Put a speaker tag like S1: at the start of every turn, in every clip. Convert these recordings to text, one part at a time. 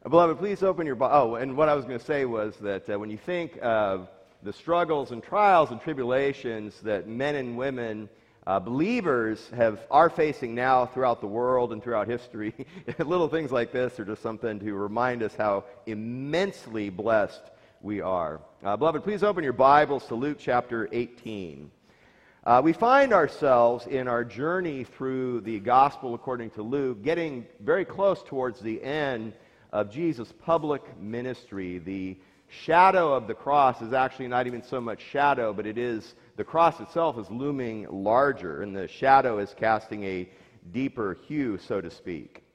S1: Beloved, please open your Bible. Oh, and what I was going to say was that when you think of the struggles and trials and tribulations that men and women, believers, are facing now throughout the world and throughout history, little things like this are just something to remind us how immensely blessed we are. Beloved, please open your Bibles to Luke chapter 18. We find ourselves in our journey through the Gospel according to Luke, getting very close towards the end of Jesus' public ministry. The shadow of the cross is actually not even so much shadow, but it is, the cross itself is looming larger, and the shadow is casting a deeper hue, so to speak.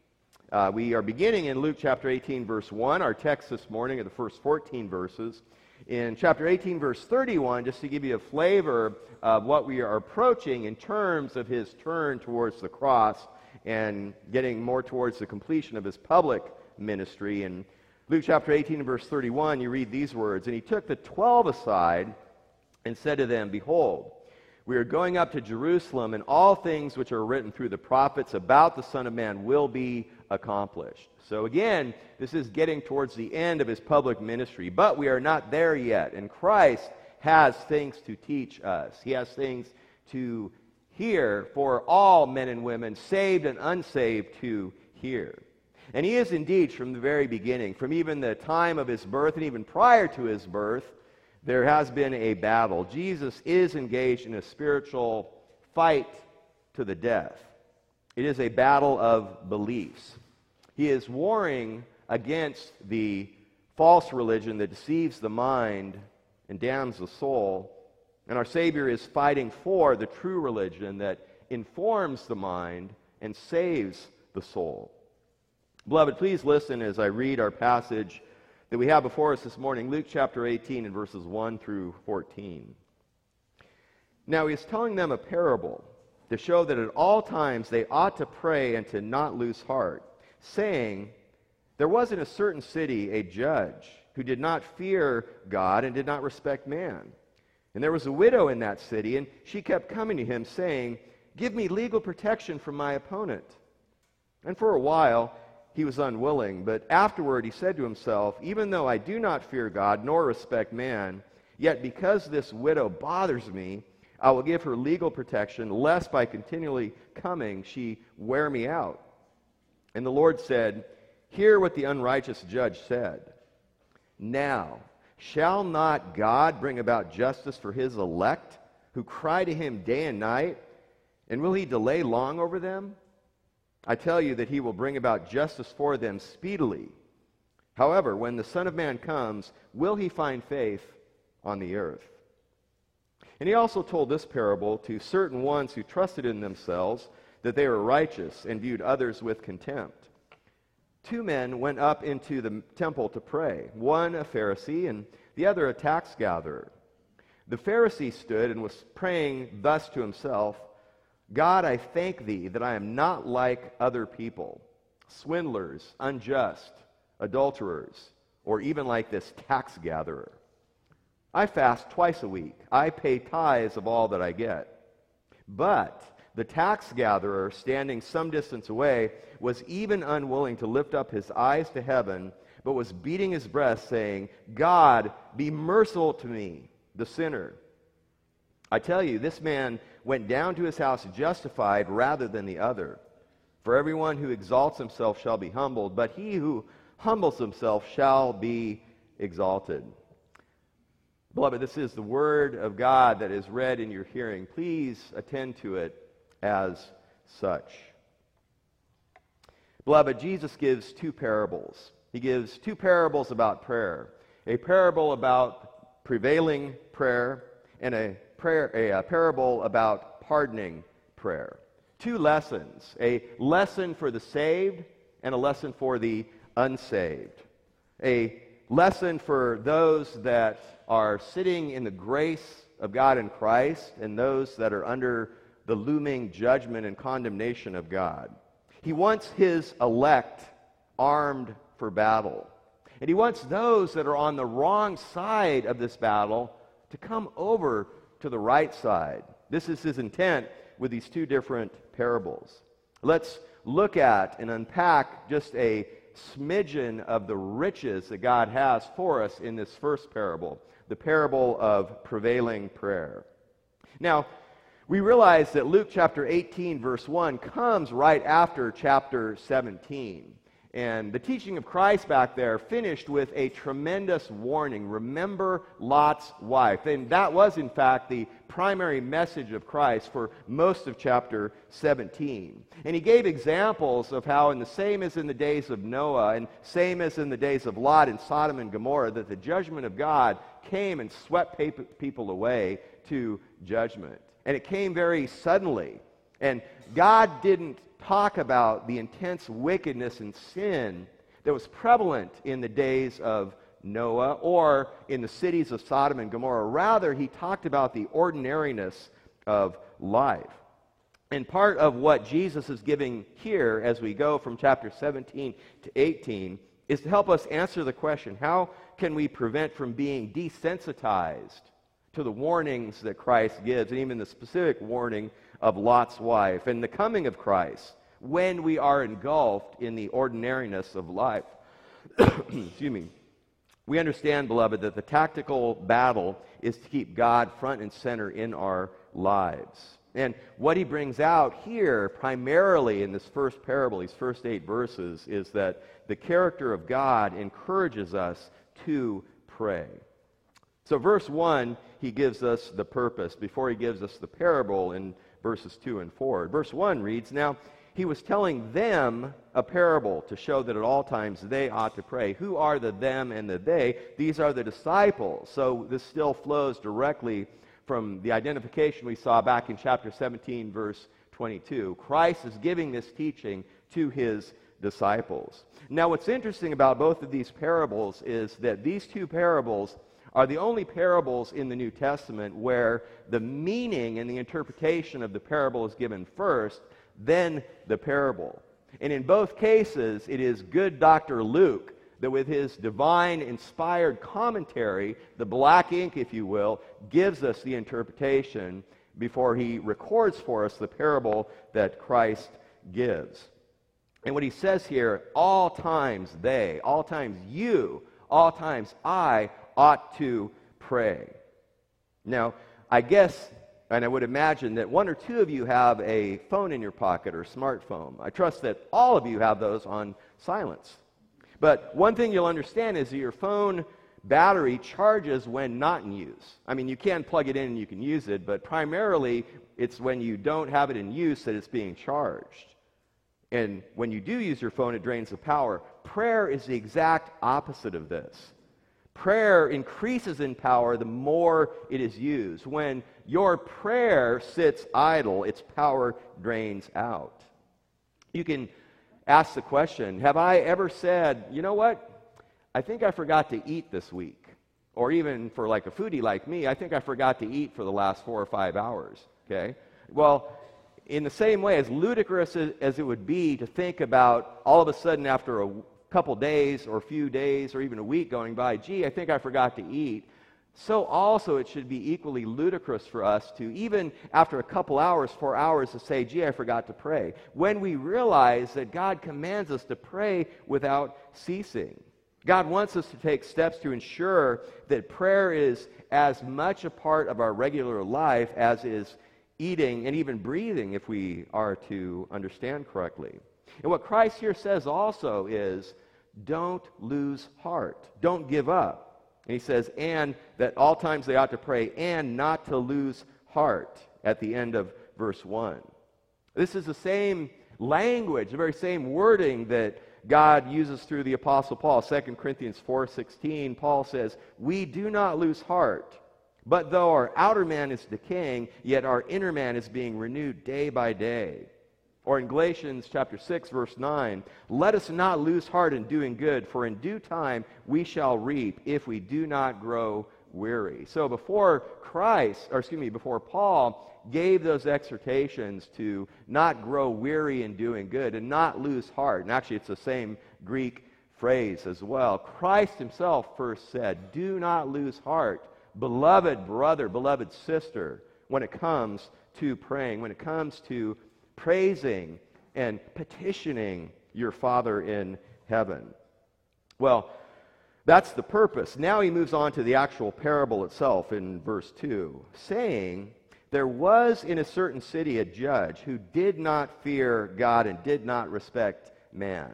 S1: We are beginning in Luke chapter 18, verse 1. Our text this morning are the first 14 verses. In chapter 18, verse 31, just to give you a flavor of what we are approaching in terms of his turn towards the cross and getting more towards the completion of his public ministry. In Luke chapter 18, verse 31, you read these words, "And he took the 12 aside and said to them, Behold, we are going up to Jerusalem, and all things which are written through the prophets about the Son of Man will be accomplished." So again, this is getting towards the end of his public ministry, but we are not there yet. And Christ has things to teach us. He has things to hear for all men and women, saved and unsaved, to hear. And he is indeed, from the very beginning, from even the time of his birth and even prior to his birth, there has been a battle. Jesus is engaged in a spiritual fight to the death. It is a battle of beliefs. He is warring against the false religion that deceives the mind and damns the soul. And our Savior is fighting for the true religion that informs the mind and saves the soul. Beloved, please listen as I read our passage that we have before us this morning, Luke chapter 18 and verses 1 through 14. "Now he is telling them a parable to show that at all times they ought to pray and to not lose heart, saying, There was in a certain city a judge who did not fear God and did not respect man. And there was a widow in that city, and she kept coming to him, saying, Give me legal protection from my opponent. And for a while he was unwilling, but afterward he said to himself, Even though I do not fear God nor respect man, yet because this widow bothers me, I will give her legal protection, lest by continually coming she wear me out. And the Lord said, Hear what the unrighteous judge said. Now, shall not God bring about justice for his elect, who cry to him day and night? And will he delay long over them? I tell you that he will bring about justice for them speedily. However, when the Son of Man comes, will he find faith on the earth?" And he also told this parable to certain ones who trusted in themselves that they were righteous and viewed others with contempt. 2 men went up into the temple to pray, one a Pharisee and the other a tax gatherer. The Pharisee stood and was praying thus to himself, God, I thank thee that I am not like other people, swindlers, unjust, adulterers, or even like this tax gatherer. I fast twice a week. I pay tithes of all that I get. But the tax gatherer, standing some distance away, was even unwilling to lift up his eyes to heaven, but was beating his breast, saying, God, be merciful to me, the sinner. I tell you, this man went down to his house justified rather than the other. For everyone who exalts himself shall be humbled, but he who humbles himself shall be exalted. Beloved, this is the word of God that is read in your hearing. Please attend to it as such. Beloved, Jesus gives 2 parables. He gives 2 parables about prayer. A parable about prevailing prayer and a parable about pardoning prayer. 2 lessons, a lesson for the saved and a lesson for the unsaved. A lesson for those that are sitting in the grace of God in Christ and those that are under the looming judgment and condemnation of God. He wants his elect armed for battle. And he wants those that are on the wrong side of this battle to come over to the right side. This is his intent with these 2 different parables. Let's look at and unpack just a smidgen of the riches that God has for us in this first parable, the parable of prevailing prayer. Now, we realize that Luke chapter 18, verse 1 comes right after chapter 17. And the teaching of Christ back there finished with a tremendous warning. Remember Lot's wife. And that was, in fact, the primary message of Christ for most of chapter 17. And he gave examples of how, in the same as in the days of Noah, and same as in the days of Lot in Sodom and Gomorrah, that the judgment of God came and swept people away to judgment. And it came very suddenly. And God didn't talk about the intense wickedness and sin that was prevalent in the days of Noah or in the cities of Sodom and Gomorrah. Rather, he talked about the ordinariness of life. And part of what Jesus is giving here as we go from chapter 17 to 18 is to help us answer the question, how can we prevent from being desensitized to the warnings that Christ gives, and even the specific warning of Lot's wife and the coming of Christ when we are engulfed in the ordinariness of life. Excuse me. We understand, beloved, that the tactical battle is to keep God front and center in our lives. And what he brings out here, primarily in this first parable, these first 8 verses, is that the character of God encourages us to pray. So verse 1, he gives us the purpose before he gives us the parable in verses 2 and 4. Verse 1 reads, "Now he was telling them a parable to show that at all times they ought to pray." Who are the them and the they? These are the disciples. So this still flows directly from the identification we saw back in chapter 17, verse 22. Christ is giving this teaching to his disciples. Now what's interesting about both of these parables is that these two parables are the only parables in the New Testament where the meaning and the interpretation of the parable is given first, then the parable. And in both cases, it is good Dr. Luke that with his divine inspired commentary, the black ink, if you will, gives us the interpretation before he records for us the parable that Christ gives. And what he says here, all times they, all times you, all times I ought to pray. Now, I guess, and I would imagine that one or two of you have a phone in your pocket or smartphone. I trust that all of you have those on silence. But one thing you'll understand is that your phone battery charges when not in use. I mean, you can plug it in and you can use it, but primarily it's when you don't have it in use that it's being charged. And when you do use your phone, it drains the power. Prayer is the exact opposite of this. Prayer increases in power the more it is used. When your prayer sits idle, its power drains out. You can ask the question, have I ever said, you know what, I think I forgot to eat this week? Or even for like a foodie like me, I think I forgot to eat for the last 4 or 5 hours. Okay? Well, in the same way, as ludicrous as it would be to think about all of a sudden after a couple days or a few days or even a week going by, gee, I think I forgot to eat, so also it should be equally ludicrous for us to, even after a couple hours, 4 hours, to say, gee, I forgot to pray, when we realize that God commands us to pray without ceasing. God wants us to take steps to ensure that prayer is as much a part of our regular life as is eating and even breathing, if we are to understand correctly. And what Christ here says also is, don't lose heart. Don't give up. And he says, and that all times they ought to pray, and not to lose heart, at the end of verse 1. This is the same language, the very same wording that God uses through the Apostle Paul. 2 Corinthians 4:16, Paul says, we do not lose heart, but though our outer man is decaying, yet our inner man is being renewed day by day. Or in Galatians chapter 6, verse 9, let us not lose heart in doing good, for in due time we shall reap if we do not grow weary. So before Paul gave those exhortations to not grow weary in doing good and not lose heart, and actually it's the same Greek phrase as well, Christ himself first said, do not lose heart, beloved brother, beloved sister, when it comes to praying, when it comes to praising and petitioning your Father in heaven. Well, that's the purpose. Now he moves on to the actual parable itself in verse 2, saying, there was in a certain city a judge who did not fear God and did not respect man.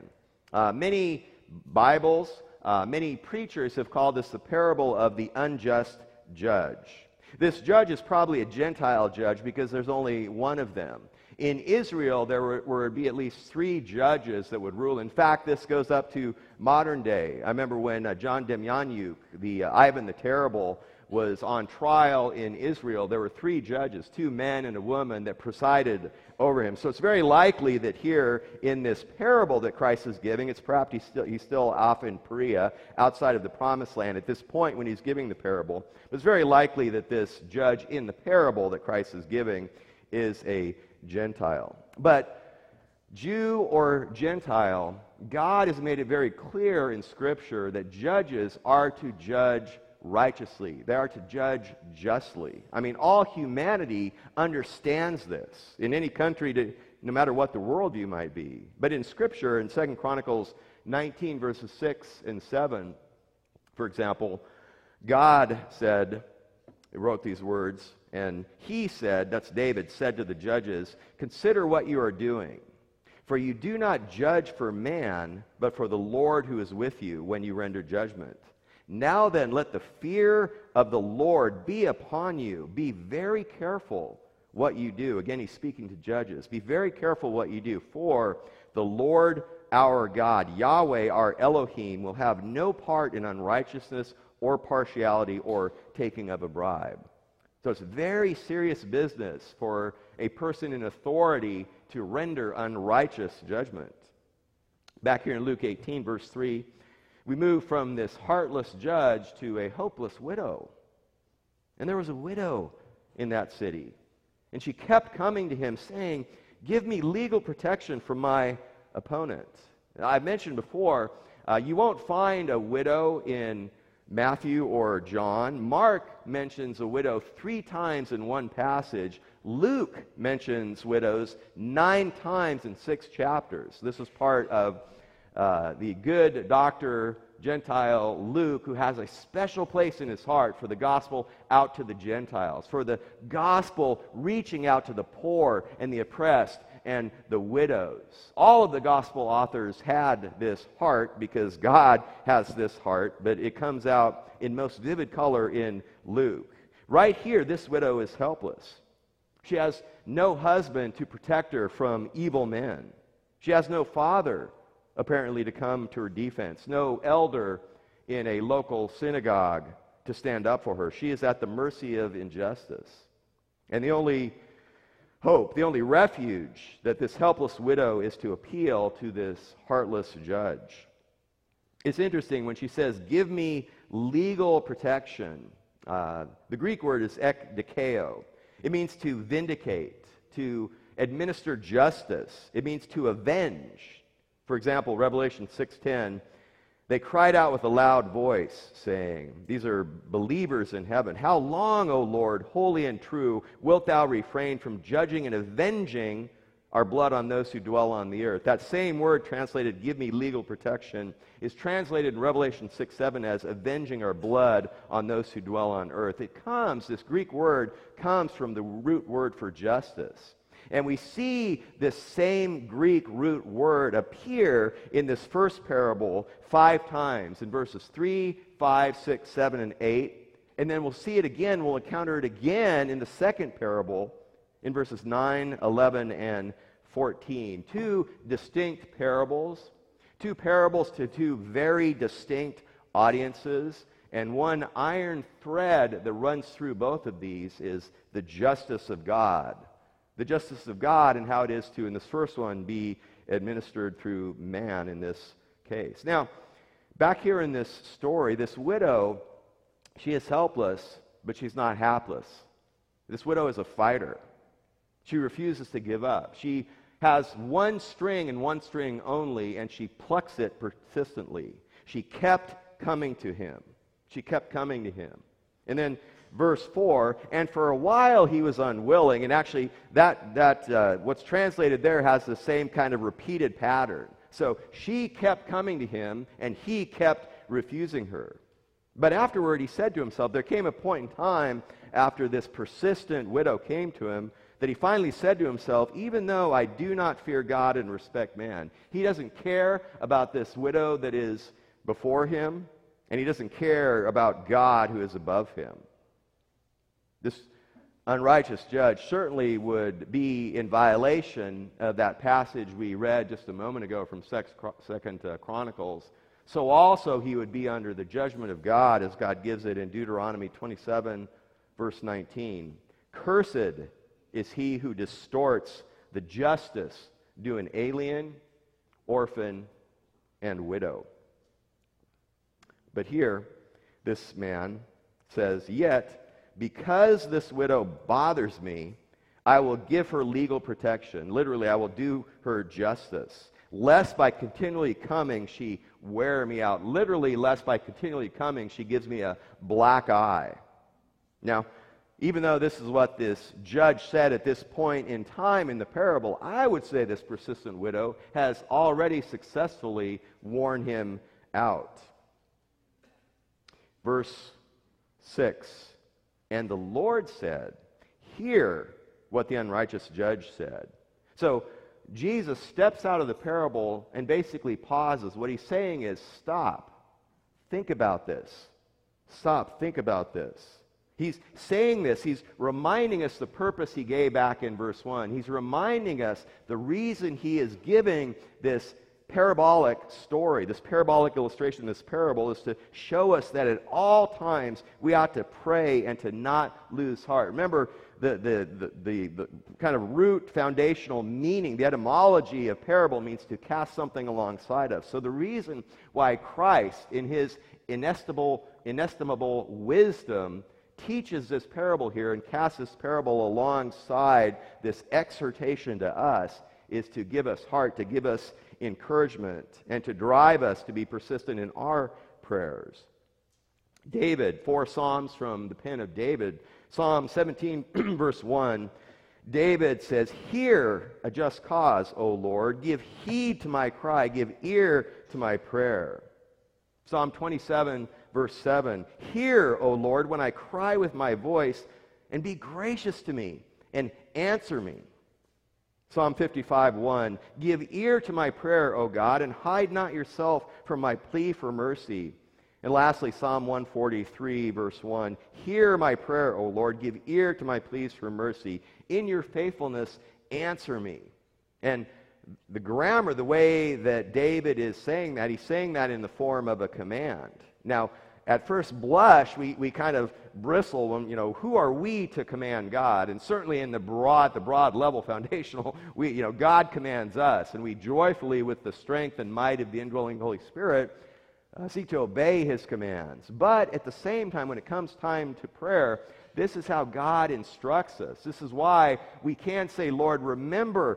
S1: Many Bibles, many preachers have called this the parable of the unjust judge. This judge is probably a Gentile judge because there's only one of them. In Israel, there would be at least 3 judges that would rule. In fact, this goes up to modern day. I remember when John Demjanjuk, the Ivan the Terrible, was on trial in Israel, there were 3 judges, 2 men and a woman, that presided over him. So it's very likely that here in this parable that Christ is giving, it's perhaps he's still off in Perea, outside of the Promised Land at this point when he's giving the parable. But it's very likely that this judge in the parable that Christ is giving is a Gentile. But Jew or Gentile, God has made it very clear in Scripture that judges are to judge righteously. They are to judge justly. I mean, all humanity understands this. In any country, no matter what the worldview might be. But in Scripture, in 2 Chronicles 19, verses 6 and 7, for example, God said, he wrote these words, and he said, that's David, said to the judges, consider what you are doing. For you do not judge for man, but for the Lord who is with you when you render judgment. Now then, let the fear of the Lord be upon you. Be very careful what you do. Again, he's speaking to judges. Be very careful what you do, for the Lord our God, Yahweh our Elohim, will have no part in unrighteousness or partiality or taking of a bribe. So it's very serious business for a person in authority to render unrighteous judgment. Back here in Luke 18, verse 3, we move from this heartless judge to a hopeless widow. And there was a widow in that city. And she kept coming to him saying, give me legal protection from my opponent. Now, I've mentioned before, you won't find a widow in Matthew or John. Mark mentions a widow 3 times in one passage. Luke mentions widows 9 times in 6 chapters. This is part of the good doctor Gentile Luke, who has a special place in his heart for the gospel out to the Gentiles, for the gospel reaching out to the poor and the oppressed and the widows. All of the gospel authors had this heart because God has this heart, but it comes out in most vivid color in Luke. Right here, this widow is helpless. She has no husband to protect her from evil men. She has no father, apparently, to come to her defense. No elder in a local synagogue to stand up for her. She is at the mercy of injustice. And the only hope, the only refuge that this helpless widow is to appeal to this heartless judge. It's interesting when she says, give me legal protection. The Greek word is ekdikeo. It means to vindicate, to administer justice. It means to avenge. For example, Revelation 6:10, they cried out with a loud voice, saying, these are believers in heaven, how long, O Lord, holy and true, wilt thou refrain from judging and avenging our blood on those who dwell on the earth? That same word translated, give me legal protection, is translated in Revelation 6:7 as avenging our blood on those who dwell on earth. This Greek word comes from the root word for justice. And we see this same Greek root word appear in this first parable 5 times, in verses 3, 5, 6, 7, and 8. And then we'll see it again, we'll encounter it again in the second parable in verses 9, 11, and 14. 2 distinct parables, 2 parables to 2 very distinct audiences. And one iron thread that runs through both of these is the justice of God. The justice of God and how it is to, in this first one, be administered through man in this case. Now, back here in this story, this widow, she is helpless, but she's not hapless. This widow is a fighter. She refuses to give up. She has one string and one string only, and she plucks it persistently. She kept coming to him. She kept coming to him. And then verse 4, and for a while he was unwilling. And actually, that what's translated there has the same kind of repeated pattern. So she kept coming to him, and he kept refusing her. But afterward, he said to himself, there came a point in time after this persistent widow came to him that he finally said to himself, even though I do not fear God and respect man. He doesn't care about this widow that is before him, and he doesn't care about God who is above him. This unrighteous judge certainly would be in violation of that passage we read just a moment ago from 2 Chronicles. So also he would be under the judgment of God, as God gives it in Deuteronomy 27, verse 19. Cursed is he who distorts the justice due an alien, orphan, and widow. But here, this man says, yet, because this widow bothers me, I will give her legal protection. Literally, I will do her justice. Lest by continually coming, she wear me out. Literally, lest by continually coming, she gives me a black eye. Now, even though this is what this judge said at this point in time in the parable, I would say this persistent widow has already successfully worn him out. Verse 6, and the Lord said, hear what the unrighteous judge said. So Jesus steps out of the parable and basically pauses. What he's saying is, stop. Think about this. Stop. Think about this. He's saying this. He's reminding us the purpose he gave back in verse 1. He's reminding us the reason he is giving this parabolic story, this parabolic illustration, this parable, is to show us that at all times we ought to pray and to not lose heart. Remember, the kind of root foundational meaning, the etymology of parable means to cast something alongside of. So the reason why Christ, in his inestimable wisdom, teaches this parable here and casts this parable alongside this exhortation to us is to give us heart, to give us encouragement, and to drive us to be persistent in our prayers. David, 4 Psalms from the pen of David. Psalm 17, verse 1, David says, hear a just cause, O Lord. Give heed to my cry. Give ear to my prayer. Psalm 27, verse 7, hear, O Lord, when I cry with my voice, and be gracious to me, and answer me. Psalm 55, 1, give ear to my prayer, O God, and hide not yourself from my plea for mercy. And lastly, Psalm 143, verse 1, hear my prayer, O Lord, give ear to my pleas for mercy. In your faithfulness, answer me. And the grammar, the way that David is saying that, he's saying that in the form of a command. Now, at first blush, we kind of bristle when, who are we to command God? And certainly in the broad level foundational, God commands us, and we joyfully, with the strength and might of the indwelling Holy Spirit, seek to obey his commands. But at the same time, when it comes time to prayer, this is how God instructs us. This is why we can say, Lord, remember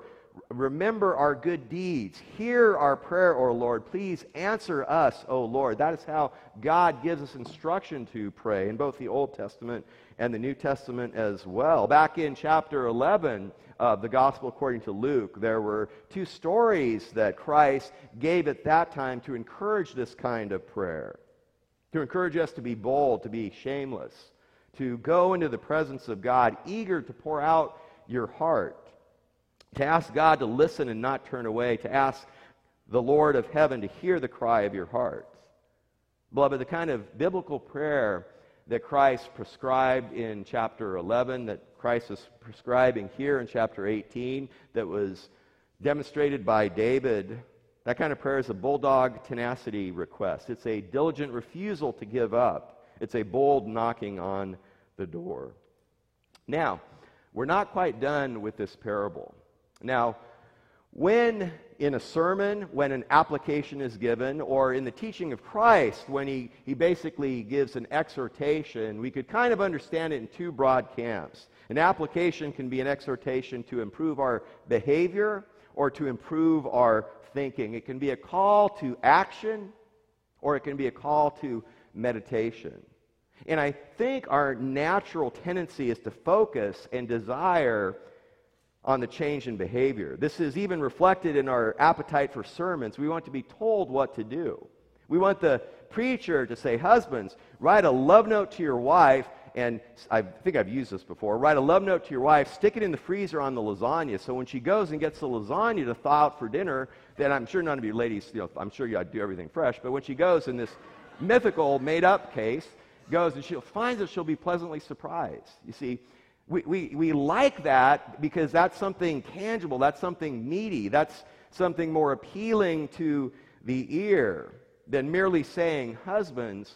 S1: our good deeds. Hear our prayer, O Lord. Please answer us, O Lord. That is how God gives us instruction to pray in both the Old Testament and the New Testament as well. Back in chapter 11 of the Gospel according to Luke, there were 2 stories that Christ gave at that time to encourage this kind of prayer, to encourage us to be bold, to be shameless, to go into the presence of God, eager to pour out your heart, to ask God to listen and not turn away, to ask the Lord of heaven to hear the cry of your heart. Beloved, the kind of biblical prayer that Christ prescribed in chapter 11, that Christ is prescribing here in chapter 18, that was demonstrated by David, that kind of prayer is a bulldog tenacity request. It's a diligent refusal to give up. It's a bold knocking on the door. Now, we're not quite done with this parable. Now, when in a sermon, when an application is given, or in the teaching of Christ, when he basically gives an exhortation, we could kind of understand it in 2 broad camps. An application can be an exhortation to improve our behavior or to improve our thinking. It can be a call to action, or it can be a call to meditation. And I think our natural tendency is to focus and desire on the change in behavior. This is even reflected in our appetite for sermons. We want to be told what to do. We want the preacher to say, husbands, write a love note to your wife, and I think I've used this before, write a love note to your wife, stick it in the freezer on the lasagna, so when she goes and gets the lasagna to thaw out for dinner, then I'm sure none of you ladies, I'm sure you do everything fresh, but when she goes in this mythical, made-up case, goes and she'll find that she'll be pleasantly surprised. You see, we like that because that's something tangible, that's something meaty, that's something more appealing to the ear than merely saying, husbands,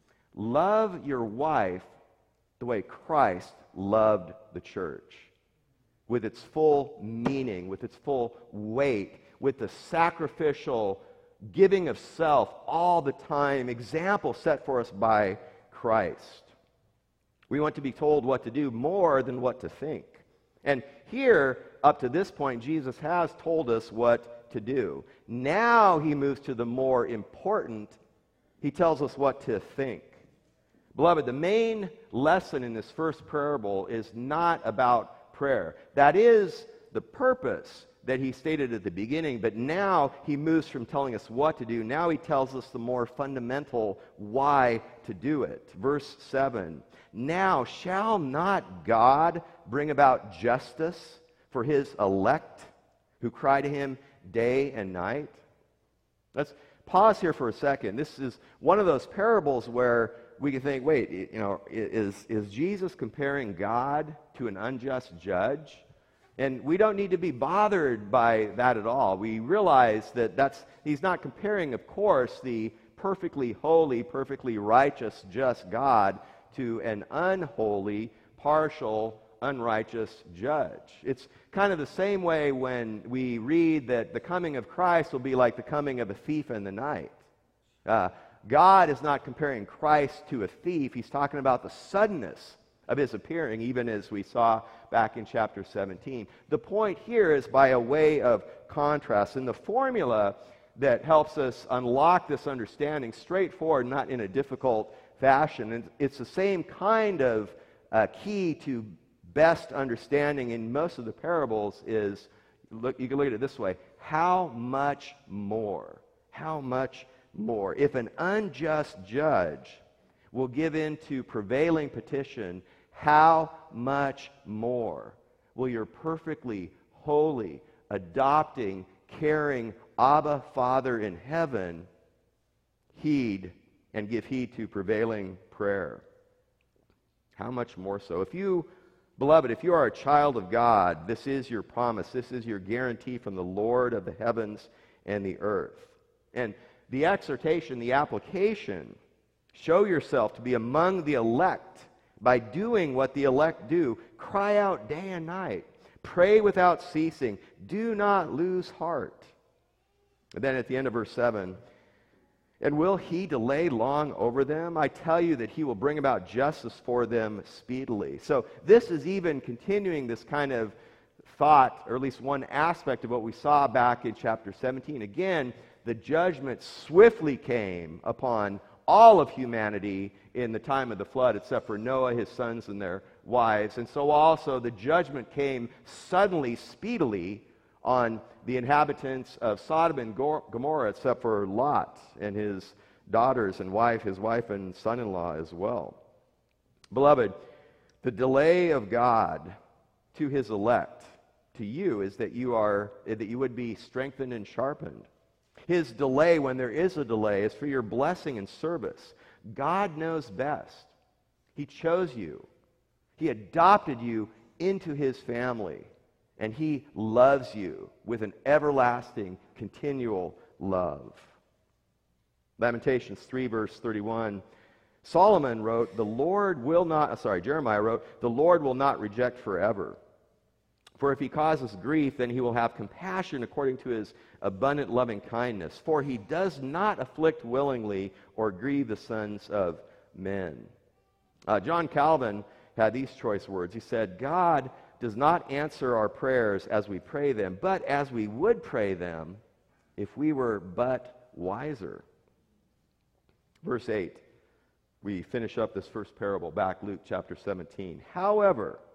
S1: love your wife the way Christ loved the church, with its full meaning, with its full weight, with the sacrificial giving of self all the time, example set for us by Christ. We want to be told what to do more than what to think. And here, up to this point, Jesus has told us what to do. Now he moves to the more important. He tells us what to think. Beloved, the main lesson in this first parable is not about prayer. That is the purpose that he stated at the beginning, but now he moves from telling us what to do. Now he tells us the more fundamental why to do it. Verse 7, now shall not God bring about justice for his elect who cry to him day and night? Let's pause here for a second. This is one of those parables where we can think, wait, is Jesus comparing God to an unjust judge? And we don't need to be bothered by that at all. We realize that he's not comparing, of course, the perfectly holy, perfectly righteous, just God to an unholy, partial, unrighteous judge. It's kind of the same way when we read that the coming of Christ will be like the coming of a thief in the night. God is not comparing Christ to a thief. He's talking about the suddenness of his appearing, even as we saw back in chapter 17. The point here is by a way of contrast. And the formula that helps us unlock this understanding straightforward, not in a difficult fashion. And it's the same kind of key to best understanding in most of the parables is, you can look at it this way, how much more? How much more? If an unjust judge will give in to prevailing petition, how much more will your perfectly holy, adopting, caring Abba Father in heaven heed and give heed to prevailing prayer? How much more so? Beloved, if you are a child of God, this is your promise. This is your guarantee from the Lord of the heavens and the earth. And the exhortation, the application, show yourself to be among the elect by doing what the elect do. Cry out day and night. Pray without ceasing. Do not lose heart. And then at the end of verse 7, and will he delay long over them? I tell you that he will bring about justice for them speedily. So this is even continuing this kind of thought, or at least one aspect of what we saw back in chapter 17. Again, the judgment swiftly came upon all of humanity in the time of the flood, except for Noah, his sons, and their wives. And so also the judgment came suddenly, speedily, on the inhabitants of Sodom and Gomorrah, except for Lot and his daughters and his wife and son-in-law as well. Beloved, the delay of God to his elect, to you, is that you would be strengthened and sharpened. His delay, when there is a delay, is for your blessing and service. God knows best. He chose you. He adopted you into his family. And he loves you with an everlasting, continual love. Lamentations 3, verse 31. Jeremiah wrote, the Lord will not reject forever. For if he causes grief, then he will have compassion according to his abundant loving kindness. For he does not afflict willingly or grieve the sons of men. John Calvin had these choice words. He said, God does not answer our prayers as we pray them, but as we would pray them if we were but wiser. Verse 8, we finish up this first parable back, Luke chapter 17. However,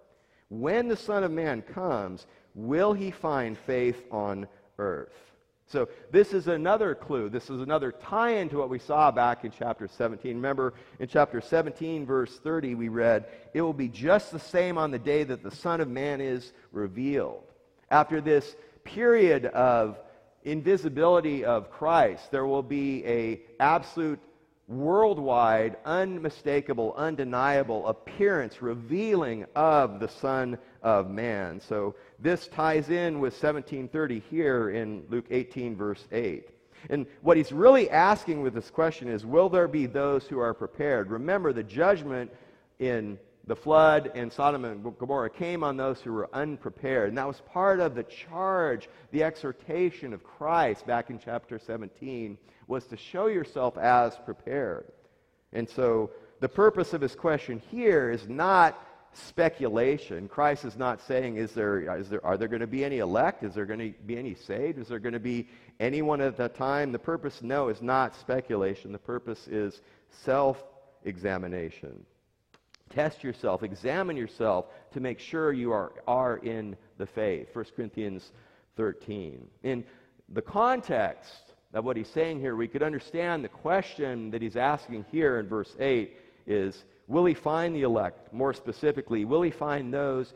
S1: when the Son of Man comes, will he find faith on earth? So this is another clue. This is another tie-in to what we saw back in chapter 17. Remember, in chapter 17, verse 30, we read, "It will be just the same on the day that the Son of Man is revealed." After this period of invisibility of Christ, there will be an absolute, worldwide, unmistakable, undeniable appearance, revealing of the Son of Man. So this ties in with 17:30 here in Luke 18, verse 8. And what he's really asking with this question is, will there be those who are prepared? Remember, the judgment in the flood in Sodom and Gomorrah came on those who were unprepared. And that was part of the charge, the exhortation of Christ back in chapter 17, was to show yourself as prepared. And so the purpose of his question here is not speculation. Christ is not saying, are there going to be any elect? Is there going to be any saved? Is there going to be anyone at that time? The purpose, no, is not speculation. The purpose is self-examination. Test yourself, examine yourself to make sure you are in the faith. 1 Corinthians 13. In the context of what he's saying here, we could understand the question that he's asking here in verse 8 is, will he find the elect? More specifically, will he find those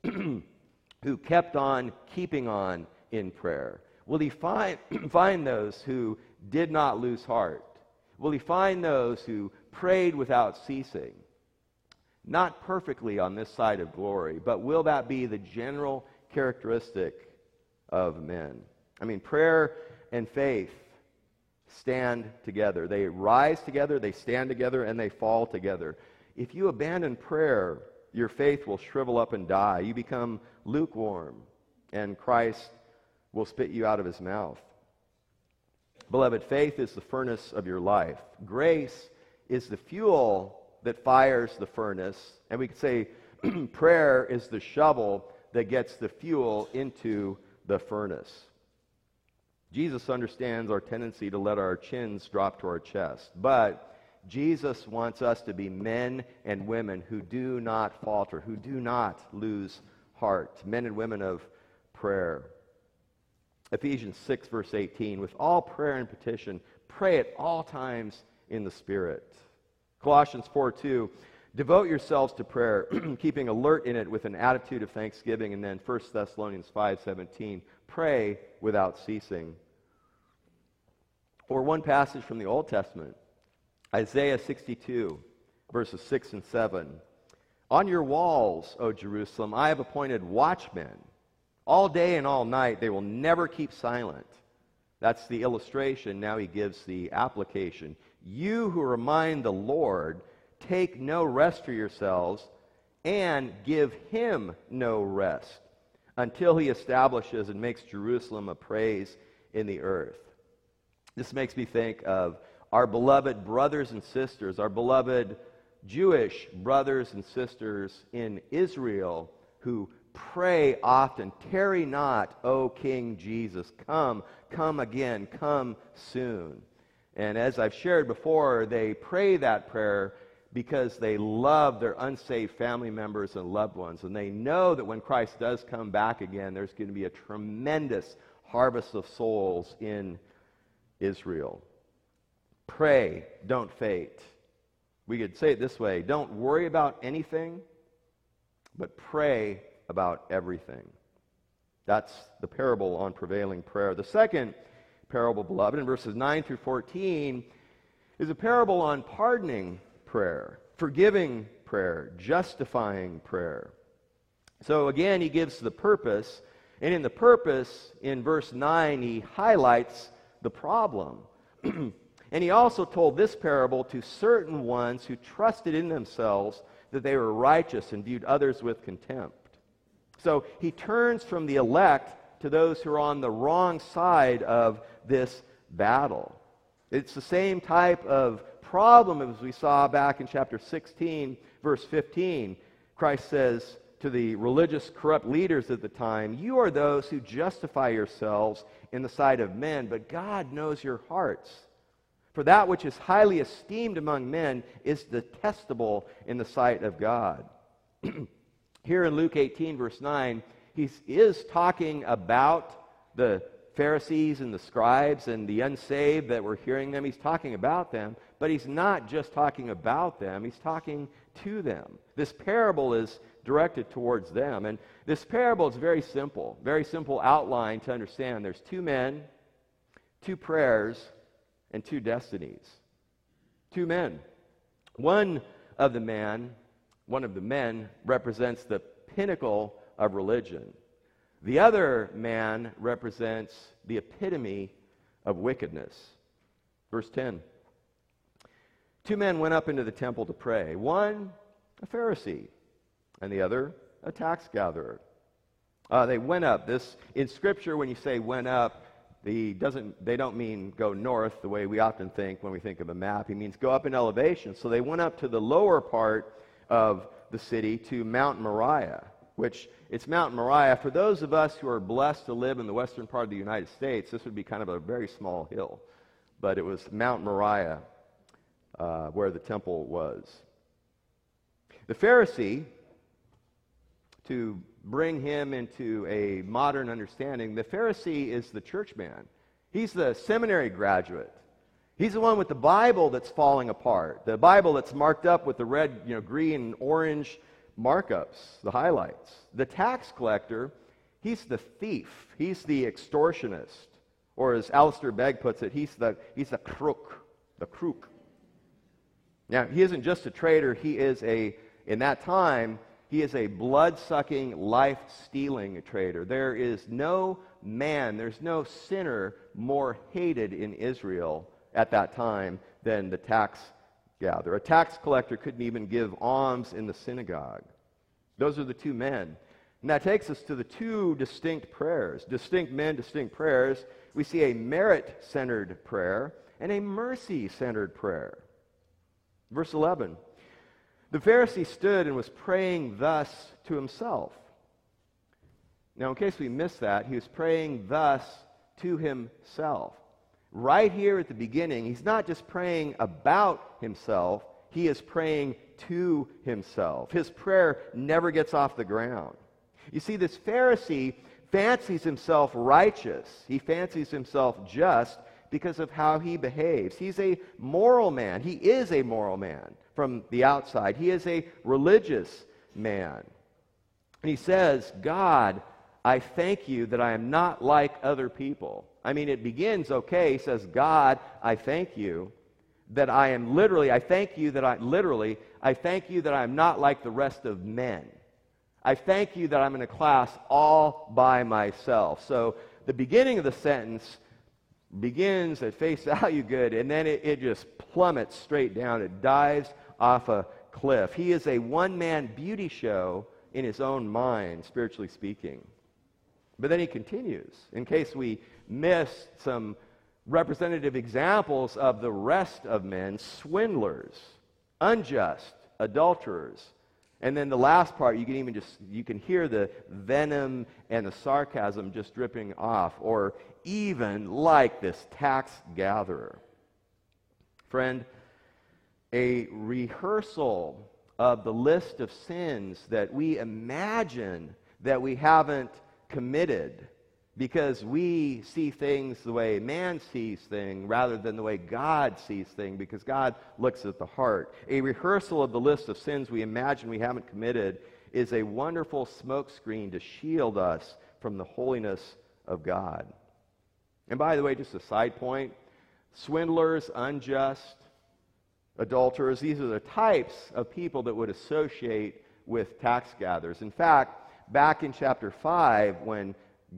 S1: who kept on keeping on in prayer? Will he find those who did not lose heart? Will he find those who prayed without ceasing? Not perfectly on this side of glory, but will that be the general characteristic of men? I mean, prayer and faith stand together. They rise together, they stand together, and they fall together. If you abandon prayer, your faith will shrivel up and die. You become lukewarm, and Christ will spit you out of his mouth. Beloved, faith is the furnace of your life. Grace is the fuel that fires the furnace, and we could say prayer is the shovel that gets the fuel into the furnace. Jesus understands our tendency to let our chins drop to our chest, but Jesus wants us to be men and women who do not falter, who do not lose heart, men and women of prayer. Ephesians 6, verse 18, with all prayer and petition, pray at all times in the Spirit. Colossians 4:2, devote yourselves to prayer, keeping alert in it with an attitude of thanksgiving. And then 1 Thessalonians 5:17, pray without ceasing. Or one passage from the Old Testament, Isaiah 62, verses 6 and 7. On your walls, O Jerusalem, I have appointed watchmen. All day and all night they will never keep silent. That's the illustration. Now he gives the application. You who remind the Lord, take no rest for yourselves, and give him no rest, until he establishes and makes Jerusalem a praise in the earth. This makes me think of our beloved brothers and sisters, our beloved Jewish brothers and sisters in Israel who pray often, tarry not, O King Jesus, come again, come soon. And as I've shared before, they pray that prayer because they love their unsaved family members and loved ones. And they know that when Christ does come back again, there's going to be a tremendous harvest of souls in Israel. Pray, don't faint. We could say it this way, don't worry about anything, but pray about everything. That's the parable on prevailing prayer. The second parable, beloved, in verses 9 through 14, is a parable on pardoning prayer, forgiving prayer, justifying prayer. So again, he gives the purpose, and in the purpose, in verse 9, he highlights the problem. And he also told this parable to certain ones who trusted in themselves that they were righteous and viewed others with contempt. So he turns from the elect to those who are on the wrong side of this battle. It's the same type of problem as we saw back in chapter 16, verse 15. Christ says to the religious corrupt leaders at the time, you are those who justify yourselves in the sight of men, but God knows your hearts. For that which is highly esteemed among men is detestable in the sight of God. Here in Luke 18, verse 9, he is talking about the Pharisees and the scribes and the unsaved that were hearing them. He's talking about them, but he's not just talking about them. He's talking to them. This parable is directed towards them. And this parable is very simple outline to understand. There's two men, two prayers, and two destinies. Two men. One of the men represents the pinnacle of religion. The other man represents the epitome of wickedness. Verse 10. Two men went up into the temple to pray. One, a Pharisee, and the other, a tax gatherer. They went up. This in Scripture, when you say went up, they don't mean go north the way we often think when we think of a map. He means go up in elevation. So they went up to the lower part of the city, to Mount Moriah, which it's Mount Moriah. For those of us who are blessed to live in the western part of the United States, this would be kind of a very small hill. But it was Mount Moriah where the temple was. The Pharisee, to bring him into a modern understanding, the Pharisee is the church man. He's the seminary graduate. He's the one with the Bible that's falling apart, the Bible that's marked up with the red, green, and orange markups, the highlights. The tax collector, he's the thief. He's the extortionist. Or as Alistair Begg puts it, he's the crook, the crook. Now, he isn't just a traitor. He is in that time, he is a blood-sucking, life-stealing traitor. There is no man, there's no sinner more hated in Israel at that time than the tax gatherer. A tax collector couldn't even give alms in the synagogue. Those are the two men. And that takes us to the two distinct prayers. Distinct men, distinct prayers. We see a merit-centered prayer and a mercy-centered prayer. Verse 11. The Pharisee stood and was praying thus to himself. Now, in case we missed that, he was praying thus to himself. Right here at the beginning, he's not just praying about himself, he is praying to himself. His prayer never gets off the ground. You see, this Pharisee fancies himself righteous. He fancies himself just because of how he behaves. He's a moral man. He is a moral man from the outside. He is a religious man. And he says, God, I thank you that I am not like other people. I mean, it begins okay. He says, God, I thank you that I am I thank you that I am not like the rest of men. I thank you that I'm in a class all by myself. So the beginning of the sentence begins at face value good, and then it just plummets straight down. It dives off a cliff. He is a one-man beauty show in his own mind, spiritually speaking. But then he continues, in case we missed some representative examples of the rest of men: swindlers, unjust, adulterers. And then the last part, you can hear the venom and the sarcasm just dripping off, or even like this tax gatherer. Friend, a rehearsal of the list of sins that we imagine that we haven't committed because we see things the way man sees things rather than the way God sees things, because God looks at the heart. A rehearsal of the list of sins we imagine we haven't committed is a wonderful smokescreen to shield us from the holiness of God. And by the way, just a side point, swindlers, unjust, adulterers, these are the types of people that would associate with tax gatherers. In fact, back in chapter 5, when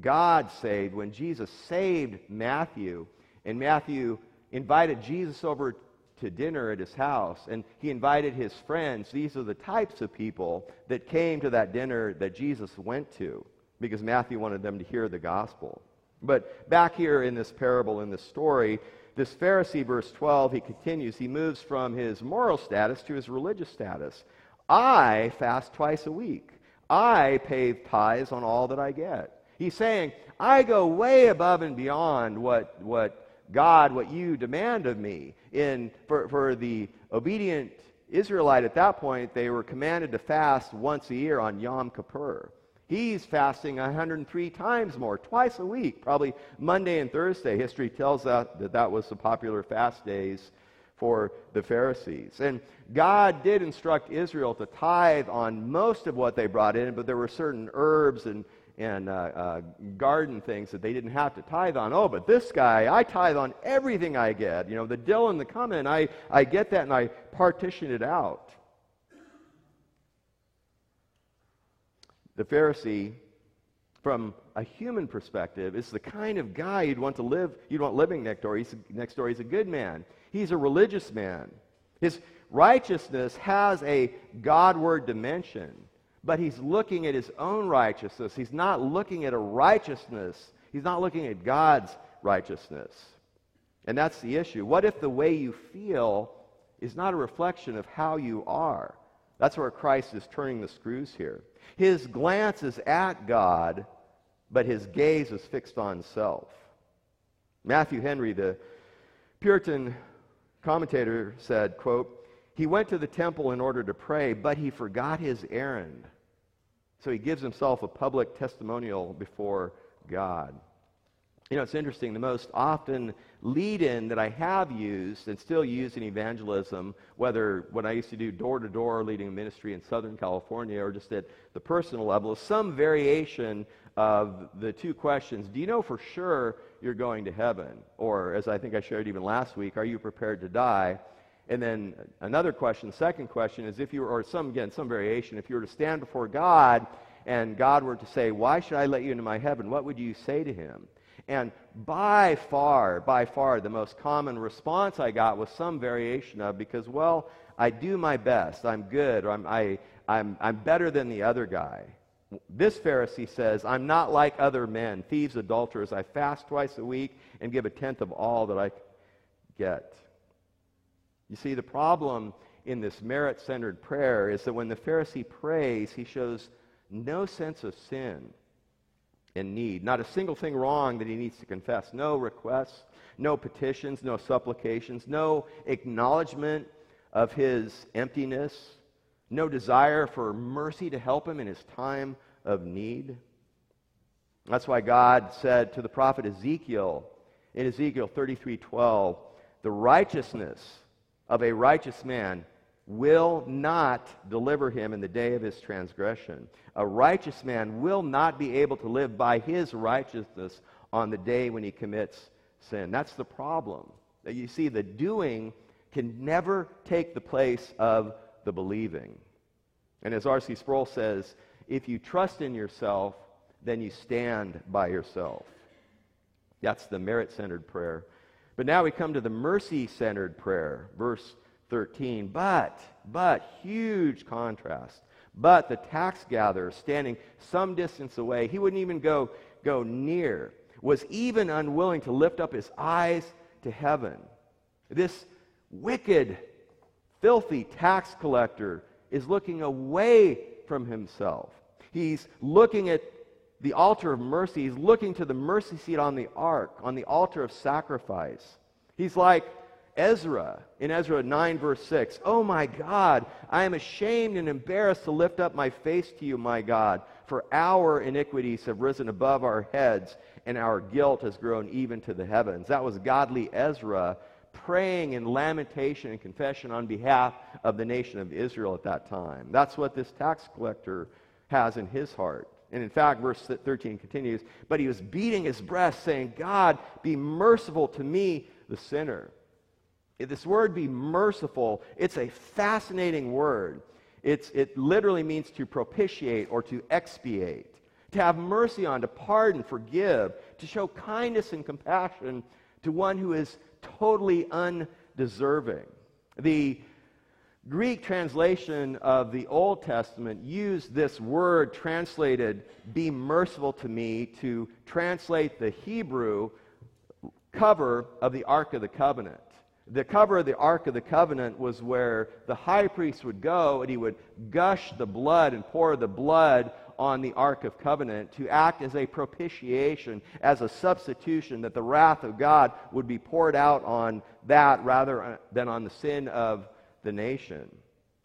S1: Jesus saved Matthew, and Matthew invited Jesus over to dinner at his house, and he invited his friends. These are the types of people that came to that dinner that Jesus went to, because Matthew wanted them to hear the gospel. But back here in this parable, in this story, this Pharisee, verse 12, he continues. He moves from his moral status to his religious status. I fast twice a week. I pay tithes on all that I get. He's saying, I go way above and beyond what God, what you demand of me. For the obedient Israelite at that point, they were commanded to fast once a year on Yom Kippur. He's fasting 103 times more, twice a week, probably Monday and Thursday. History tells us that was the popular fast days for the Pharisees. And God did instruct Israel to tithe on most of what they brought in, but there were certain herbs and garden things that they didn't have to tithe on. Oh, but this guy, I tithe on everything I get. You know, the dill and the cumin, I get that and I partition it out. The Pharisee, from a human perspective, is the kind of guy you'd want living next door. He's a good man. He's a religious man. His righteousness has a Godward dimension, but he's looking at his own righteousness. He's not looking at a righteousness. He's not looking at God's righteousness. And that's the issue. What if the way you feel is not a reflection of how you are? That's where Christ is turning the screws here. His glance is at God, but his gaze is fixed on self. Matthew Henry, the Puritan commentator, said, quote, "He went to the temple in order to pray, but he forgot his errand." So he gives himself a public testimonial before God. You know, it's interesting. The most often lead-in that I have used and still use in evangelism, whether when I used to do door-to-door leading ministry in Southern California or just at the personal level, is some variation of the two questions. Do you know for sure you're going to heaven? Or, as I think I shared even last week, are you prepared to die? And then another question, second question, is if you were, or some variation, if you were to stand before God and God were to say, "Why should I let you into my heaven?" what would you say to him? And by far, the most common response I got was some variation of, because, well, I do my best, I'm good, or I'm better than the other guy. This Pharisee says, "I'm not like other men, thieves, adulterers. I fast twice a week and give a tenth of all that I get." You see, the problem in this merit-centered prayer is that when the Pharisee prays, he shows no sense of sin and need. Not a single thing wrong that he needs to confess. No requests, no petitions, no supplications, no acknowledgement of his emptiness, no desire for mercy to help him in his time of need. That's why God said to the prophet Ezekiel, in Ezekiel 33:12, "The righteousness of a righteous man will not deliver him in the day of his transgression." A righteous man will not be able to live by his righteousness on the day when he commits sin. That's the problem. You see, the doing can never take the place of the believing. And as R.C. Sproul says, if you trust in yourself, then you stand by yourself. That's the merit-centered prayer. But now we come to the mercy-centered prayer, verse 13. But, huge contrast. But the tax gatherer, standing some distance away, he wouldn't even go near, was even unwilling to lift up his eyes to heaven. This wicked, filthy tax collector is looking away from himself. He's looking at the altar of mercy. He's looking to the mercy seat on the ark, on the altar of sacrifice. He's like Ezra in Ezra 9 verse 6. "Oh my God, I am ashamed and embarrassed to lift up my face to you, my God, for our iniquities have risen above our heads and our guilt has grown even to the heavens." That was godly Ezra praying in lamentation and confession on behalf of the nation of Israel at that time. That's what this tax collector has in his heart. And in fact, verse 13 continues, "But he was beating his breast, saying, 'God, be merciful to me, the sinner.'" This word, "be merciful," it's a fascinating word. It literally means to propitiate or to expiate, to have mercy on, to pardon, forgive, to show kindness and compassion to one who is totally undeserving. The Greek translation of the Old Testament used this word translated, "be merciful to me," to translate the Hebrew cover of the Ark of the Covenant. The cover of the Ark of the Covenant was where the high priest would go and he would gush the blood and pour the blood on the Ark of Covenant to act as a propitiation, as a substitution, that the wrath of God would be poured out on that rather than on the sin of the nation.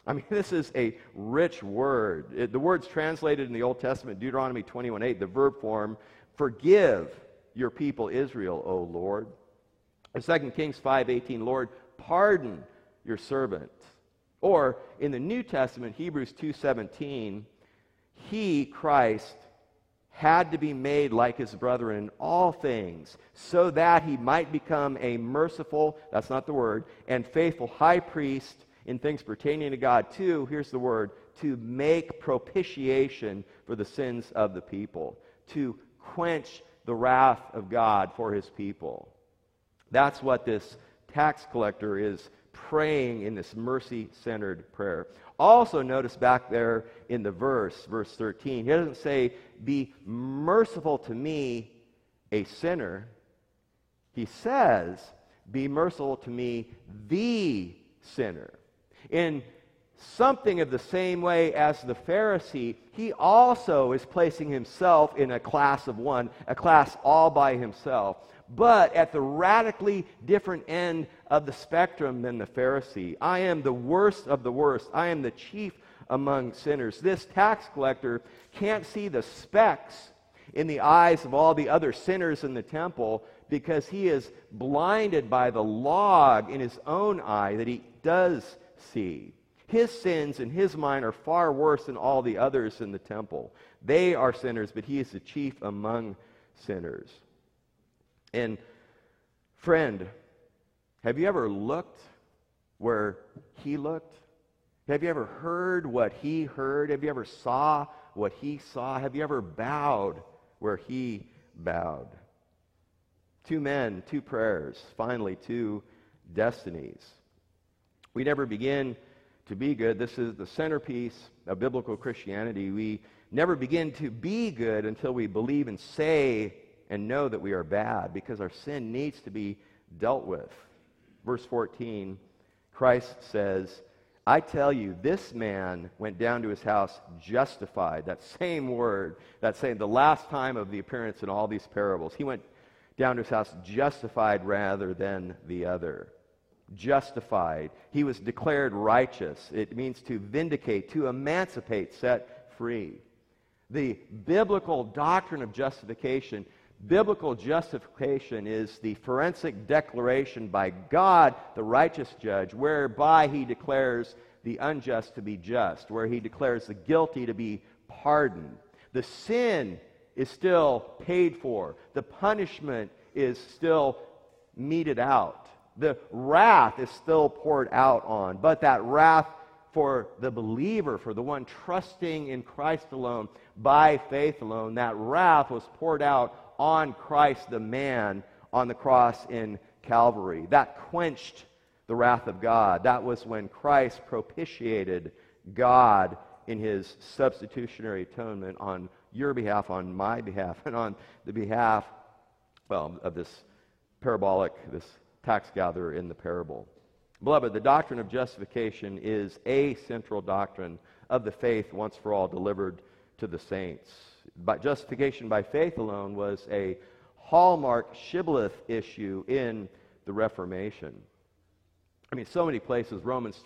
S1: I mean, this is a rich word. The word's translated in the Old Testament, Deuteronomy 21:8, the verb form, forgive your people Israel, O Lord. 2 Kings 5:18, Lord, pardon your servant. Or in the New Testament, Hebrews 2:17, he, Christ, had to be made like his brethren in all things, so that he might become a merciful, that's not the word, and faithful high priest in things pertaining to God, to, here's the word, to make propitiation for the sins of the people, to quench the wrath of God for his people. That's what this tax collector is praying in this mercy-centered prayer. Also notice back there in the verse 13, he doesn't say, be merciful to me, a sinner. He says, be merciful to me, the sinner. In something of the same way as the Pharisee, he also is placing himself in a class of one, a class all by himself, but at the radically different end of the spectrum than the Pharisee. I am the worst of the worst. I am the chief among sinners. This tax collector can't see the specks in the eyes of all the other sinners in the temple because he is blinded by the log in his own eye that he does see. His sins in his mind are far worse than all the others in the temple. They are sinners, but he is the chief among sinners. And friend, have you ever looked where he looked? Have you ever heard what he heard? Have you ever saw what he saw? Have you ever bowed where he bowed? 2 men, 2 prayers, finally 2 destinies. We never begin to be good. This is the centerpiece of biblical Christianity. We never begin to be good until we believe and say and know that we are bad, because our sin needs to be dealt with. Verse 14, Christ says, I tell you, this man went down to his house justified. That same word, that same, the last time of the appearance in all these parables. He went down to his house justified rather than the other. Justified. He was declared righteous. It means to vindicate, to emancipate, set free. The biblical doctrine of justification, biblical justification is the forensic declaration by God, the righteous judge, whereby he declares the unjust to be just, where he declares the guilty to be pardoned. The sin is still paid for. The punishment is still meted out. The wrath is still poured out on. But that wrath for the believer, for the one trusting in Christ alone, by faith alone, that wrath was poured out on Christ the man on the cross in Calvary. That quenched the wrath of God. That was when Christ propitiated God in his substitutionary atonement on your behalf, on my behalf, and on the behalf, well, of this parabolic, this tax gatherer in the parable. Beloved, the doctrine of justification is a central doctrine of the faith once for all delivered to the saints. But justification by faith alone was a hallmark shibboleth issue in the Reformation. I mean, so many places. Romans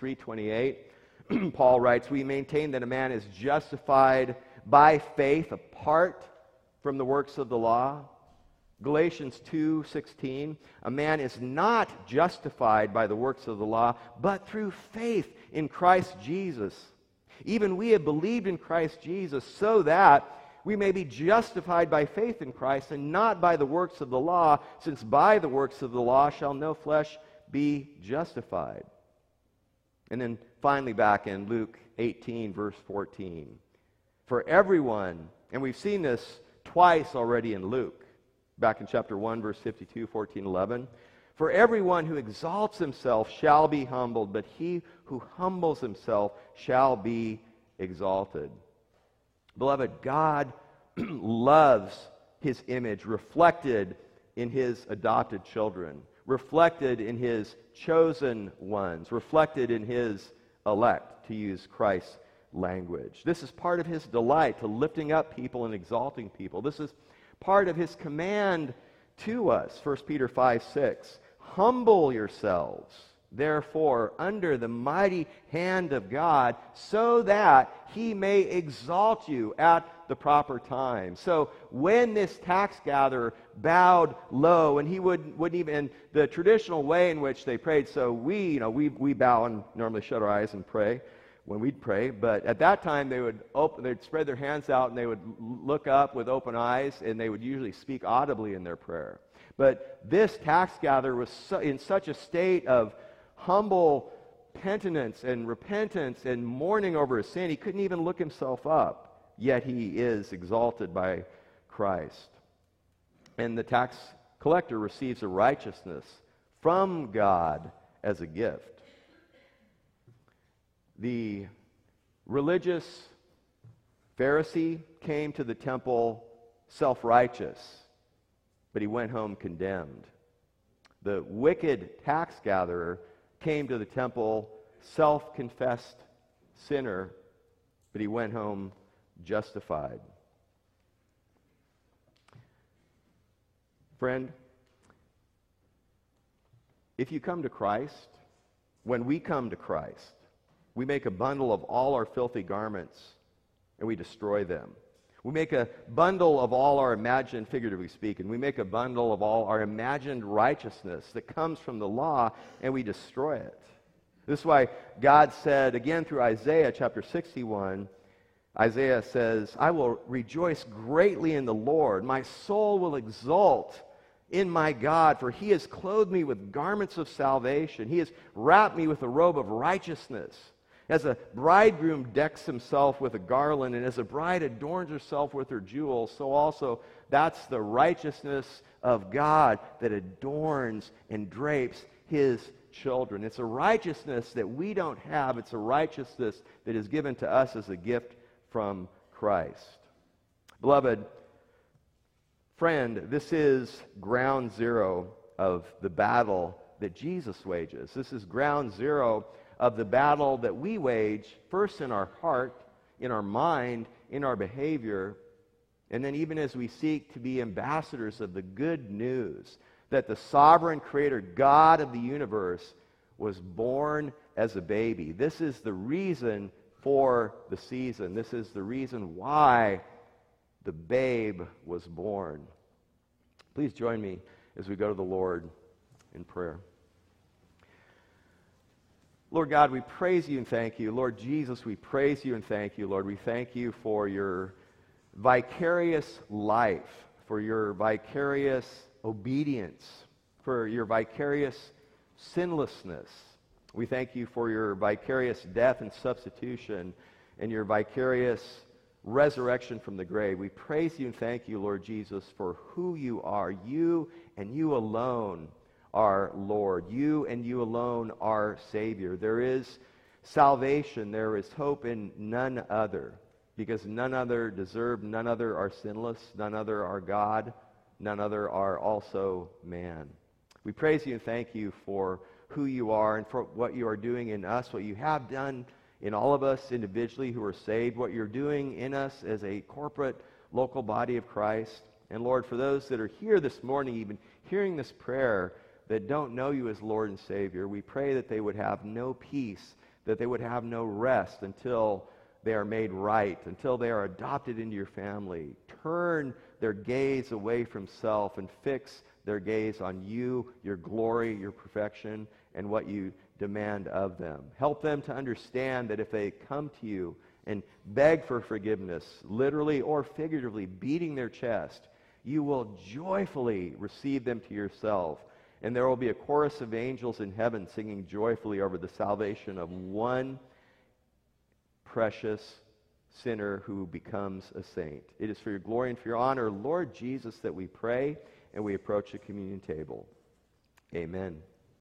S1: 3:28, Paul writes, we maintain that a man is justified by faith apart from the works of the law. Galatians 2:16, a man is not justified by the works of the law, but through faith in Christ Jesus. Even we have believed in Christ Jesus so that we may be justified by faith in Christ and not by the works of the law, since by the works of the law shall no flesh be justified. And then finally back in Luke 18, verse 14. For everyone, and we've seen this twice already in Luke, back in chapter 1, verse 52, 14, 11. For everyone who exalts himself shall be humbled, but he who humbles himself shall be exalted. Beloved, God loves his image reflected in his adopted children, reflected in his chosen ones, reflected in his elect, to use Christ's language. This is part of his delight, to lifting up people and exalting people. This is part of his command to us. 1 Peter 5:6. Humble yourselves therefore, under the mighty hand of God, so that he may exalt you at the proper time. So when this tax gatherer bowed low, and he wouldn't even, the traditional way in which they prayed, so we bow and normally shut our eyes and pray when we'd pray, but at that time they'd spread their hands out and they would look up with open eyes, and they would usually speak audibly in their prayer. But this tax gatherer was in such a state of humble penitence and repentance and mourning over his sin, he couldn't even look himself up, yet he is exalted by Christ. And the tax collector receives a righteousness from God as a gift. The religious Pharisee came to the temple self-righteous, but he went home condemned. The wicked tax gatherer came to the temple self-confessed sinner, but he went home justified. Friend, if you come to Christ, when we come to Christ, we make a bundle of all our filthy garments and we destroy them. We make a bundle of all our imagined, figuratively speaking, we make a bundle of all our imagined righteousness that comes from the law, and we destroy it. This is why God said, again through Isaiah chapter 61, Isaiah says, I will rejoice greatly in the Lord. My soul will exult in my God, for he has clothed me with garments of salvation. He has wrapped me with a robe of righteousness. As a bridegroom decks himself with a garland, and as a bride adorns herself with her jewels, so also that's the righteousness of God that adorns and drapes his children. It's a righteousness that we don't have. It's a righteousness that is given to us as a gift from Christ. Beloved friend, this is ground zero of the battle that Jesus wages. This is ground zero of the battle that we wage, first in our heart, in our mind, in our behavior, and then even as we seek to be ambassadors of the good news that the sovereign creator, God of the universe, was born as a baby. This is the reason for the season. This is the reason why the babe was born. Please join me as we go to the Lord in prayer. Lord God, we praise you and thank you. Lord Jesus, we praise you and thank you. Lord, we thank you for your vicarious life, for your vicarious obedience, for your vicarious sinlessness. We thank you for your vicarious death and substitution and your vicarious resurrection from the grave. We praise you and thank you, Lord Jesus, for who you are. You and you alone our Lord. You and you alone our Savior. There is salvation, there is hope in none other, because none other deserve, none other are sinless, none other are God, none other are also man. We praise you and thank you for who you are and for what you are doing in us, what you have done in all of us individually who are saved, what you're doing in us as a corporate local body of Christ. And Lord, for those that are here this morning, even hearing this prayer, that don't know you as Lord and Savior, we pray that they would have no peace, that they would have no rest until they are made right, until they are adopted into your family. Turn their gaze away from self and fix their gaze on you, your glory, your perfection, and what you demand of them. Help them to understand that if they come to you and beg for forgiveness, literally or figuratively beating their chest, you will joyfully receive them to yourself. And there will be a chorus of angels in heaven singing joyfully over the salvation of one precious sinner who becomes a saint. It is for your glory and for your honor, Lord Jesus, that we pray and we approach the communion table. Amen.